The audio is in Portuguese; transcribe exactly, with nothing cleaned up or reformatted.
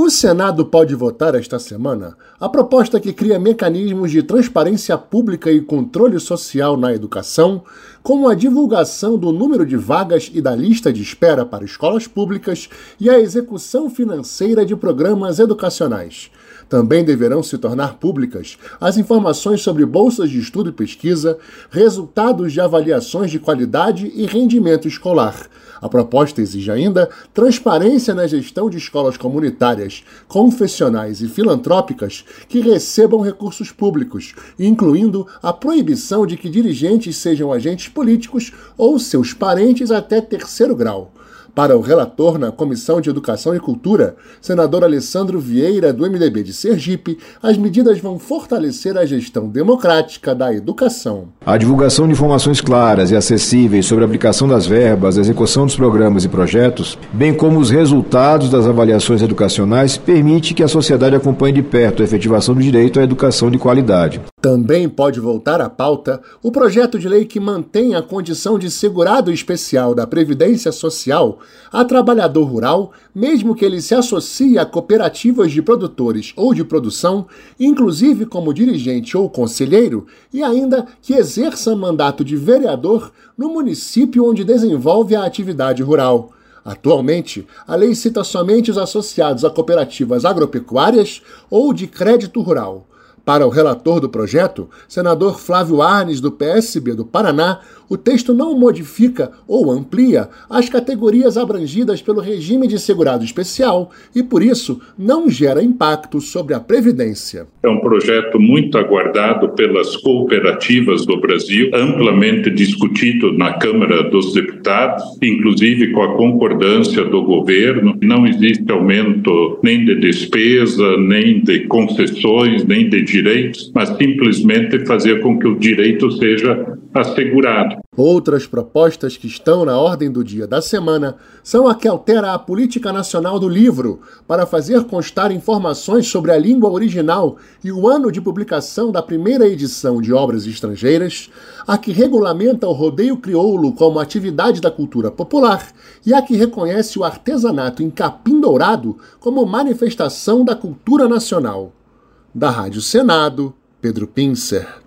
O Senado pode votar esta semana a proposta que cria mecanismos de transparência pública e controle social na educação, como a divulgação do número de vagas e da lista de espera para escolas públicas e a execução financeira de programas educacionais. Também deverão se tornar públicas as informações sobre bolsas de estudo e pesquisa, resultados de avaliações de qualidade e rendimento escolar. A proposta exige ainda transparência na gestão de escolas comunitárias, confessionais e filantrópicas que recebam recursos públicos, incluindo a proibição de que dirigentes sejam agentes políticos ou seus parentes até terceiro grau. Para o relator na Comissão de Educação e Cultura, senador Alessandro Vieira, do M D B de Sergipe, as medidas vão fortalecer a gestão democrática da educação. A divulgação de informações claras e acessíveis sobre a aplicação das verbas, a execução dos programas e projetos, bem como os resultados das avaliações educacionais, permite que a sociedade acompanhe de perto a efetivação do direito à educação de qualidade. Também pode voltar à pauta o projeto de lei que mantém a condição de segurado especial da Previdência Social a trabalhador rural, mesmo que ele se associe a cooperativas de produtores ou de produção, inclusive como dirigente ou conselheiro, e ainda que exerça mandato de vereador no município onde desenvolve a atividade rural. Atualmente, a lei cita somente os associados a cooperativas agropecuárias ou de crédito rural. Para o relator do projeto, senador Flávio Arnes, do P S B do Paraná, o texto não modifica ou amplia as categorias abrangidas pelo regime de segurado especial e, por isso, não gera impacto sobre a Previdência. É um projeto muito aguardado pelas cooperativas do Brasil, amplamente discutido na Câmara dos Deputados, inclusive com a concordância do governo. Não existe aumento nem de despesa, nem de concessões, nem de direitos, mas simplesmente fazer com que o direito seja assegurado. Outras propostas que estão na ordem do dia da semana são a que altera a Política Nacional do Livro para fazer constar informações sobre a língua original e o ano de publicação da primeira edição de obras estrangeiras, a que regulamenta o rodeio crioulo como atividade da cultura popular e a que reconhece o artesanato em capim dourado como manifestação da cultura nacional. Da Rádio Senado, Pedro Pincer.